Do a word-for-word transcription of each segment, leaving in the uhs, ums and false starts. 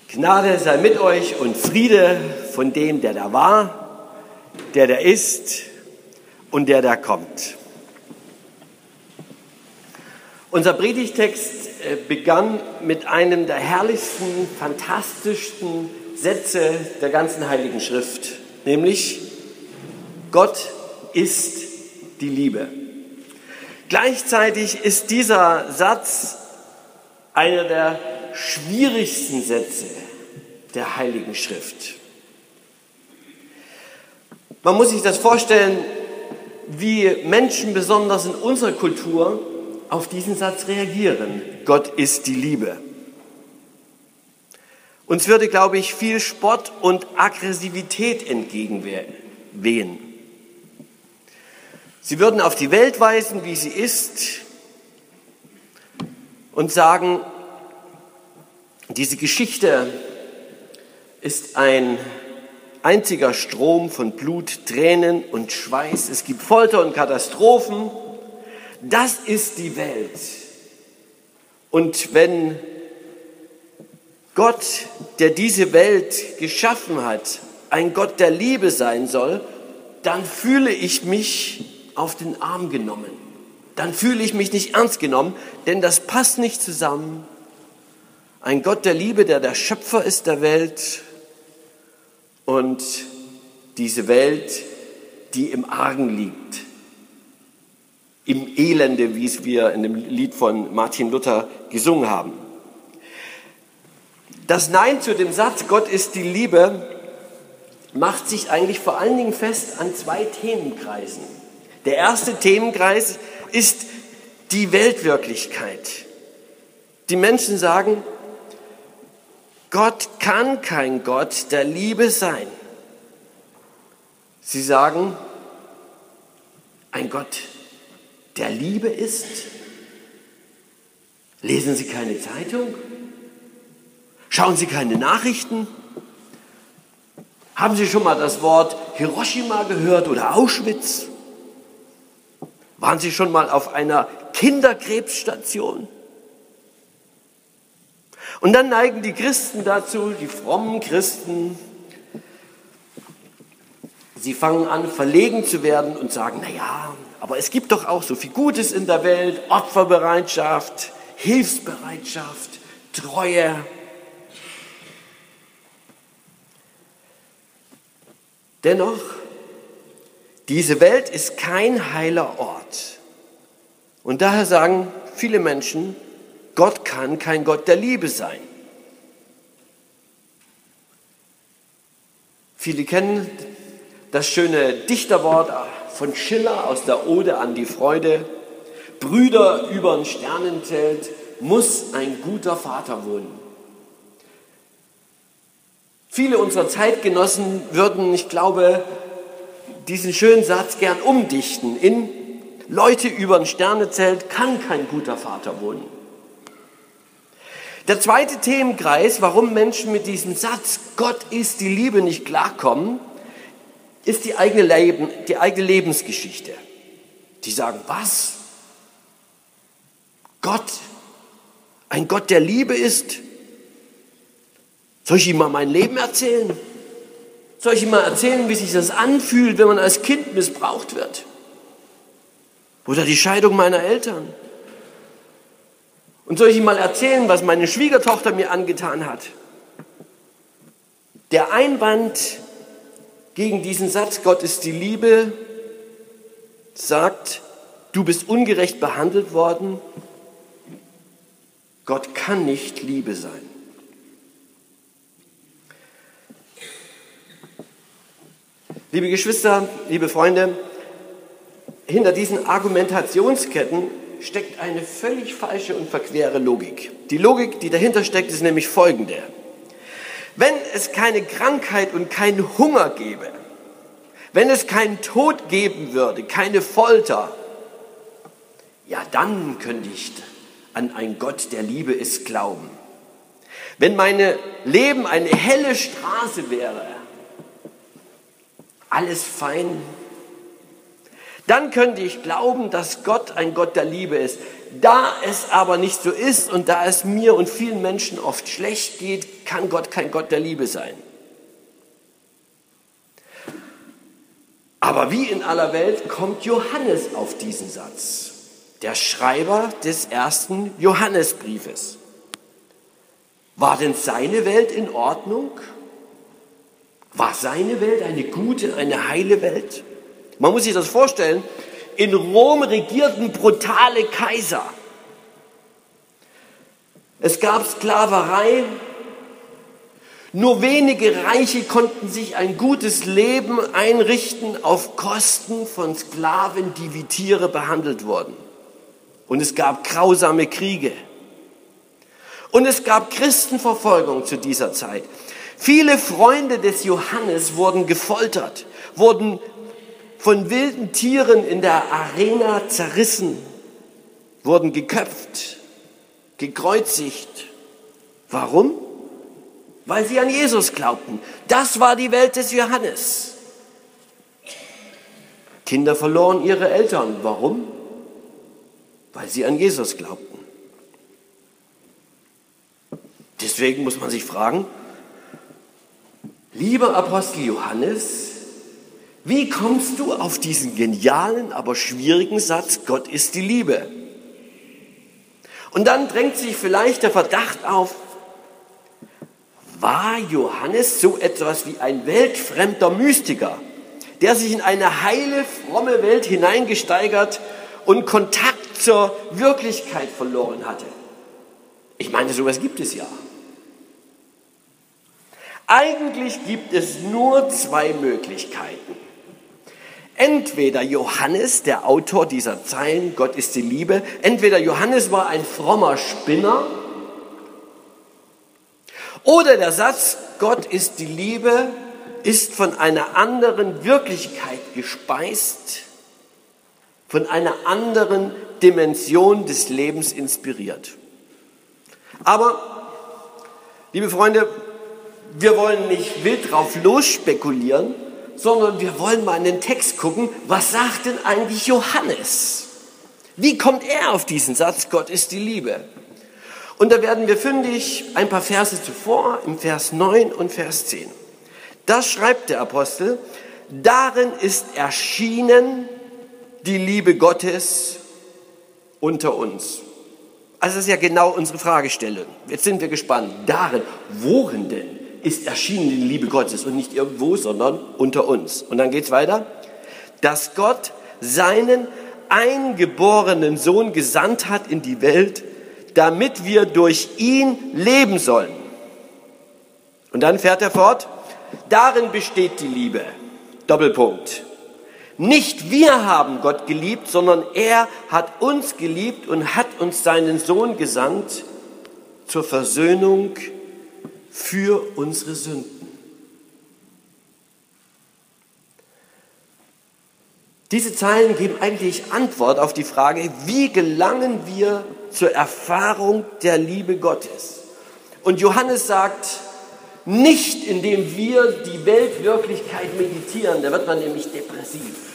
Gnade sei mit euch und Friede von dem, der da war, der da ist und der da kommt. Unser Predigtext begann mit einem der herrlichsten, fantastischsten Sätze der ganzen Heiligen Schrift, nämlich: Gott ist die Liebe. Gleichzeitig ist dieser Satz einer der schwierigsten Sätze der Heiligen Schrift. Man muss sich das vorstellen, wie Menschen besonders in unserer Kultur auf diesen Satz reagieren. Gott ist die Liebe. Uns würde, glaube ich, viel Spott und Aggressivität entgegenwehen. Sie würden auf die Welt weisen, wie sie ist, und sagen, diese Geschichte ist ein einziger Strom von Blut, Tränen und Schweiß. Es gibt Folter und Katastrophen. Das ist die Welt. Und wenn Gott, der diese Welt geschaffen hat, ein Gott der Liebe sein soll, dann fühle ich mich auf den Arm genommen. Dann fühle ich mich nicht ernst genommen, denn das passt nicht zusammen. Ein Gott der Liebe, der der Schöpfer ist der Welt, und diese Welt, die im Argen liegt, im Elende, wie es wir in dem Lied von Martin Luther gesungen haben. Das Nein zu dem Satz, Gott ist die Liebe, macht sich eigentlich vor allen Dingen fest an zwei Themenkreisen. Der erste Themenkreis ist die Weltwirklichkeit. Die Menschen sagen, Gott kann kein Gott der Liebe sein. Sie sagen, ein Gott der Liebe ist? Lesen Sie keine Zeitung? Schauen Sie keine Nachrichten? Haben Sie schon mal das Wort Hiroshima gehört oder Auschwitz? Waren Sie schon mal auf einer Kinderkrebsstation? Und dann neigen die Christen dazu, die frommen Christen, sie fangen an, verlegen zu werden und sagen, na ja, aber es gibt doch auch so viel Gutes in der Welt, Opferbereitschaft, Hilfsbereitschaft, Treue. Dennoch, diese Welt ist kein heiler Ort. Und daher sagen viele Menschen, Gott kann kein Gott der Liebe sein. Viele kennen das schöne Dichterwort von Schiller aus der Ode an die Freude. Brüder übern Sternenzelt muss ein guter Vater wohnen. Viele unserer Zeitgenossen würden, ich glaube, diesen schönen Satz gern umdichten in: Leute übern Sternenzelt kann kein guter Vater wohnen. Der zweite Themenkreis, warum Menschen mit diesem Satz, Gott ist die Liebe, nicht klarkommen, ist die eigene, Leben, die eigene Lebensgeschichte. Die sagen, was? Gott, ein Gott der Liebe ist? Soll ich ihm mal mein Leben erzählen? Soll ich ihm mal erzählen, wie sich das anfühlt, wenn man als Kind missbraucht wird? Oder die Scheidung meiner Eltern? Und soll ich ihm mal erzählen, was meine Schwiegertochter mir angetan hat? Der Einwand gegen diesen Satz, Gott ist die Liebe, sagt, du bist ungerecht behandelt worden. Gott kann nicht Liebe sein. Liebe Geschwister, liebe Freunde, hinter diesen Argumentationsketten steckt eine völlig falsche und verquere Logik. Die Logik, die dahinter steckt, ist nämlich folgende. Wenn es keine Krankheit und keinen Hunger gäbe, wenn es keinen Tod geben würde, keine Folter, ja, dann könnte ich an einen Gott, der Liebe ist, glauben. Wenn mein Leben eine helle Straße wäre, alles fein, dann könnte ich glauben, dass Gott ein Gott der Liebe ist. Da es aber nicht so ist und da es mir und vielen Menschen oft schlecht geht, kann Gott kein Gott der Liebe sein. Aber wie in aller Welt kommt Johannes auf diesen Satz, der Schreiber des ersten Johannesbriefes. War denn seine Welt in Ordnung? War seine Welt eine gute, eine heile Welt? Man muss sich das vorstellen, in Rom regierten brutale Kaiser. Es gab Sklaverei. Nur wenige Reiche konnten sich ein gutes Leben einrichten auf Kosten von Sklaven, die wie Tiere behandelt wurden. Und es gab grausame Kriege. Und es gab Christenverfolgung zu dieser Zeit. Viele Freunde des Johannes wurden gefoltert, wurden von wilden Tieren in der Arena zerrissen, wurden geköpft, gekreuzigt. Warum? Weil sie an Jesus glaubten. Das war die Welt des Johannes. Kinder verloren ihre Eltern. Warum? Weil sie an Jesus glaubten. Deswegen muss man sich fragen, lieber Apostel Johannes, wie kommst du auf diesen genialen, aber schwierigen Satz, Gott ist die Liebe? Und dann drängt sich vielleicht der Verdacht auf, war Johannes so etwas wie ein weltfremder Mystiker, der sich in eine heile, fromme Welt hineingesteigert und Kontakt zur Wirklichkeit verloren hatte? Ich meine, sowas gibt es ja. Eigentlich gibt es nur zwei Möglichkeiten. Entweder Johannes, der Autor dieser Zeilen, Gott ist die Liebe, entweder Johannes war ein frommer Spinner, oder der Satz, Gott ist die Liebe, ist von einer anderen Wirklichkeit gespeist, von einer anderen Dimension des Lebens inspiriert. Aber, liebe Freunde, wir wollen nicht wild drauf losspekulieren, sondern wir wollen mal in den Text gucken, was sagt denn eigentlich Johannes? Wie kommt er auf diesen Satz, Gott ist die Liebe? Und da werden wir fündig ein paar Verse zuvor, im Vers neun und Vers zehn. Da schreibt der Apostel, darin ist erschienen die Liebe Gottes unter uns. Also das ist ja genau unsere Fragestellung. Jetzt sind wir gespannt. Darin, worin denn ist erschienen die Liebe Gottes? Und nicht irgendwo, sondern unter uns. Und dann geht's weiter. Dass Gott seinen eingeborenen Sohn gesandt hat in die Welt, damit wir durch ihn leben sollen. Und dann fährt er fort. Darin besteht die Liebe. Doppelpunkt. Nicht wir haben Gott geliebt, sondern er hat uns geliebt und hat uns seinen Sohn gesandt zur Versöhnung für unsere Sünden. Diese Zeilen geben eigentlich Antwort auf die Frage, wie gelangen wir zur Erfahrung der Liebe Gottes? Und Johannes sagt, nicht indem wir die Weltwirklichkeit meditieren, da wird man nämlich depressiv.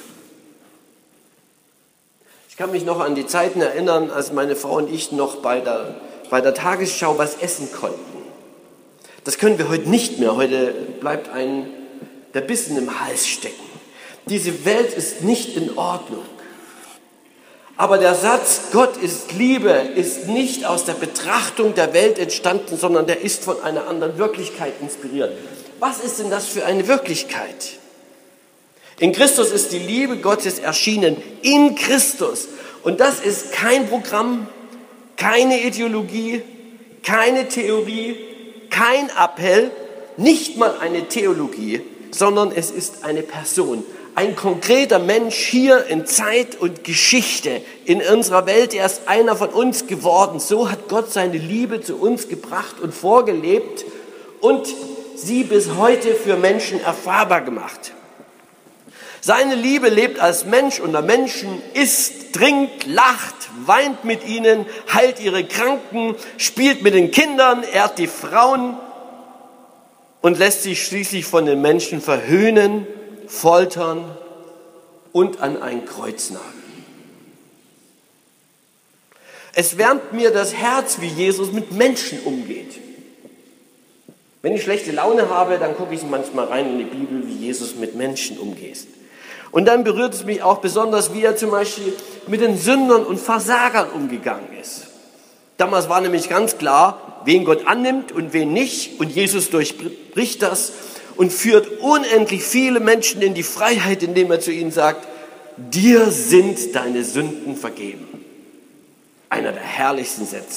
Ich kann mich noch an die Zeiten erinnern, als meine Frau und ich noch bei der, bei der Tagesschau was essen konnten. Das können wir heute nicht mehr. Heute bleibt ein der Bissen im Hals stecken. Diese Welt ist nicht in Ordnung. Aber der Satz, Gott ist Liebe, ist nicht aus der Betrachtung der Welt entstanden, sondern der ist von einer anderen Wirklichkeit inspiriert. Was ist denn das für eine Wirklichkeit? In Christus ist die Liebe Gottes erschienen. In Christus. Und das ist kein Programm, keine Ideologie, keine Theorie, kein Appell, nicht mal eine Theologie, sondern es ist eine Person. Ein konkreter Mensch hier in Zeit und Geschichte in unserer Welt. Er ist einer von uns geworden. So hat Gott seine Liebe zu uns gebracht und vorgelebt und sie bis heute für Menschen erfahrbar gemacht. Seine Liebe lebt als Mensch unter Menschen, isst, trinkt, lacht, weint mit ihnen, heilt ihre Kranken, spielt mit den Kindern, ehrt die Frauen und lässt sich schließlich von den Menschen verhöhnen, foltern und an ein Kreuz nageln. Es wärmt mir das Herz, wie Jesus mit Menschen umgeht. Wenn ich schlechte Laune habe, dann gucke ich manchmal rein in die Bibel, wie Jesus mit Menschen umgeht. Und dann berührt es mich auch besonders, wie er zum Beispiel mit den Sündern und Versagern umgegangen ist. Damals war nämlich ganz klar, wen Gott annimmt und wen nicht. Und Jesus durchbricht das und führt unendlich viele Menschen in die Freiheit, indem er zu ihnen sagt, dir sind deine Sünden vergeben. Einer der herrlichsten Sätze.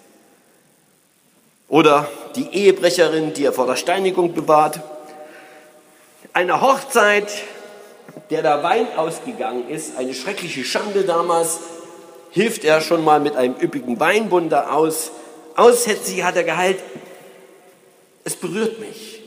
Oder die Ehebrecherin, die er vor der Steinigung bewahrt. Eine Hochzeit, der der Wein ausgegangen ist, eine schreckliche Schande damals, hilft er schon mal mit einem üppigen Weinbund da aus. Aussätzlich hat er geheilt. Es berührt mich.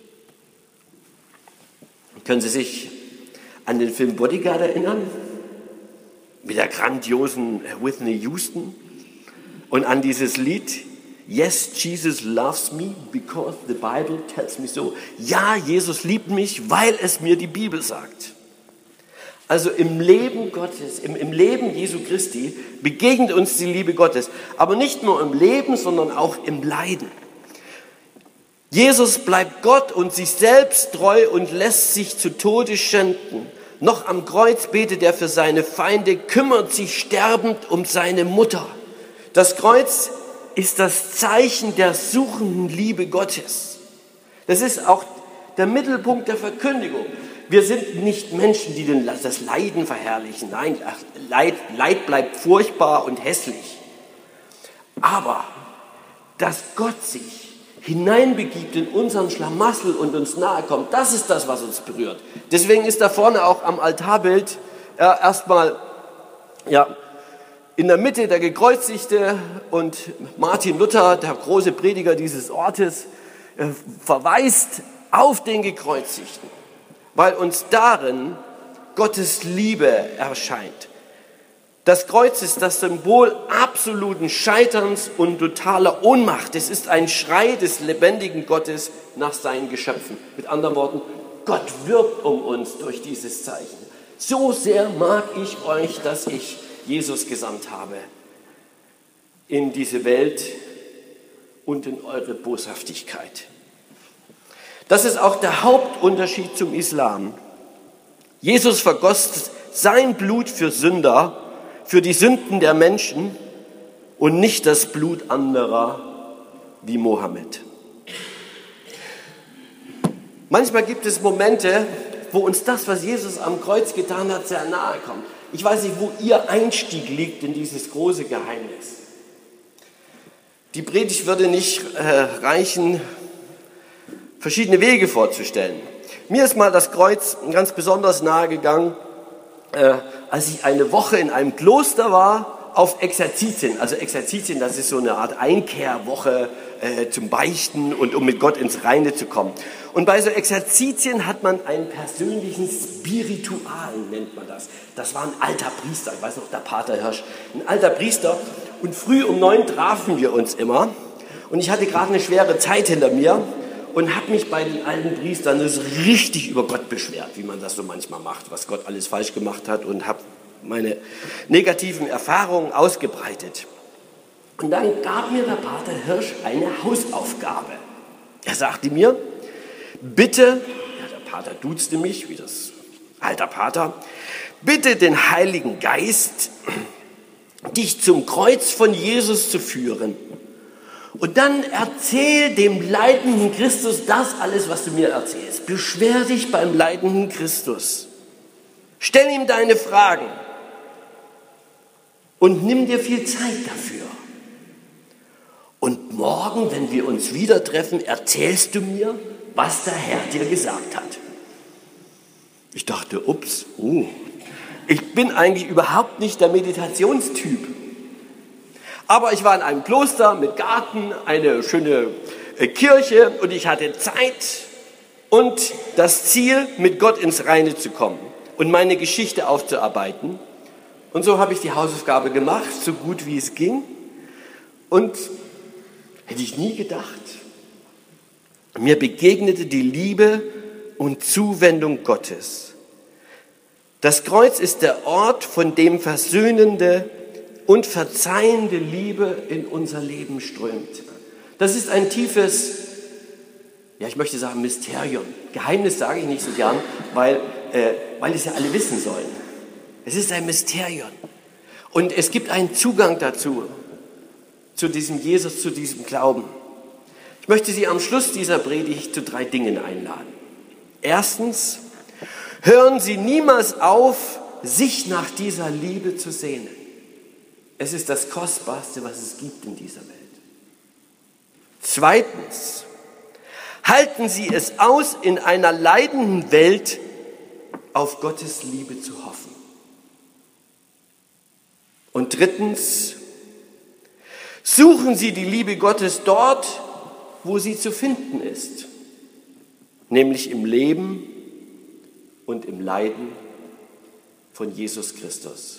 Können Sie sich an den Film Bodyguard erinnern? Mit der grandiosen Whitney Houston und an dieses Lied Yes, Jesus loves me because the Bible tells me so. Ja, Jesus liebt mich, weil es mir die Bibel sagt. Also im Leben Gottes, im, im Leben Jesu Christi begegnet uns die Liebe Gottes. Aber nicht nur im Leben, sondern auch im Leiden. Jesus bleibt Gott und sich selbst treu und lässt sich zu Tode schänden. Noch am Kreuz betet er für seine Feinde, kümmert sich sterbend um seine Mutter. Das Kreuz ist das Zeichen der suchenden Liebe Gottes. Das ist auch der Mittelpunkt der Verkündigung. Wir sind nicht Menschen, die das Leiden verherrlichen. Nein, Leid, Leid bleibt furchtbar und hässlich. Aber dass Gott sich hineinbegibt in unseren Schlamassel und uns nahe kommt, das ist das, was uns berührt. Deswegen ist da vorne auch am Altarbild äh, erstmal ja, in der Mitte der Gekreuzigte und Martin Luther, der große Prediger dieses Ortes, äh, verweist auf den Gekreuzigten, weil uns darin Gottes Liebe erscheint. Das Kreuz ist das Symbol absoluten Scheiterns und totaler Ohnmacht. Es ist ein Schrei des lebendigen Gottes nach seinen Geschöpfen. Mit anderen Worten, Gott wirbt um uns durch dieses Zeichen. So sehr mag ich euch, dass ich Jesus gesandt habe in diese Welt und in eure Boshaftigkeit. Das ist auch der Hauptunterschied zum Islam. Jesus vergoss sein Blut für Sünder, für die Sünden der Menschen und nicht das Blut anderer wie Mohammed. Manchmal gibt es Momente, wo uns das, was Jesus am Kreuz getan hat, sehr nahe kommt. Ich weiß nicht, wo Ihr Einstieg liegt in dieses große Geheimnis. Die Predigt würde nicht äh, reichen, verschiedene Wege vorzustellen. Mir ist mal das Kreuz ganz besonders nahe gegangen, äh, als ich eine Woche in einem Kloster war, auf Exerzitien. Also Exerzitien, das ist so eine Art Einkehrwoche äh, zum Beichten und um mit Gott ins Reine zu kommen. Und bei so Exerzitien hat man einen persönlichen Spiritual, nennt man das. Das war ein alter Priester, ich weiß noch, der Pater Hirsch, ein alter Priester. Und früh um neun trafen wir uns immer. Und ich hatte gerade eine schwere Zeit hinter mir und habe mich bei den alten Priestern so richtig über Gott beschwert, wie man das so manchmal macht, was Gott alles falsch gemacht hat, und habe meine negativen Erfahrungen ausgebreitet. Und dann gab mir der Pater Hirsch eine Hausaufgabe. Er sagte mir, bitte, ja, der Pater duzte mich, wie das alter Pater, bitte den Heiligen Geist, dich zum Kreuz von Jesus zu führen. Und dann erzähl dem leidenden Christus das alles, was du mir erzählst. Beschwer dich beim leidenden Christus. Stell ihm deine Fragen. Und nimm dir viel Zeit dafür. Und morgen, wenn wir uns wieder treffen, erzählst du mir, was der Herr dir gesagt hat. Ich dachte, ups, oh, ich bin eigentlich überhaupt nicht der Meditationstyp. Aber ich war in einem Kloster mit Garten, eine schöne Kirche, und ich hatte Zeit und das Ziel, mit Gott ins Reine zu kommen und meine Geschichte aufzuarbeiten. Und so habe ich die Hausaufgabe gemacht, so gut wie es ging. Und hätte ich nie gedacht, mir begegnete die Liebe und Zuwendung Gottes. Das Kreuz ist der Ort, von dem versöhnende, und verzeihende Liebe in unser Leben strömt. Das ist ein tiefes, ja, ich möchte sagen Mysterium. Geheimnis sage ich nicht so gern, weil, äh, weil es ja alle wissen sollen. Es ist ein Mysterium. Und es gibt einen Zugang dazu, zu diesem Jesus, zu diesem Glauben. Ich möchte Sie am Schluss dieser Predigt zu drei Dingen einladen. Erstens, hören Sie niemals auf, sich nach dieser Liebe zu sehnen. Es ist das Kostbarste, was es gibt in dieser Welt. Zweitens, halten Sie es aus, in einer leidenden Welt auf Gottes Liebe zu hoffen. Und drittens, suchen Sie die Liebe Gottes dort, wo sie zu finden ist, nämlich im Leben und im Leiden von Jesus Christus.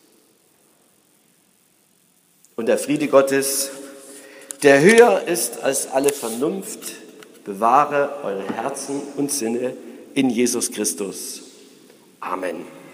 Und der Friede Gottes, der höher ist als alle Vernunft, bewahre eure Herzen und Sinne in Jesus Christus. Amen.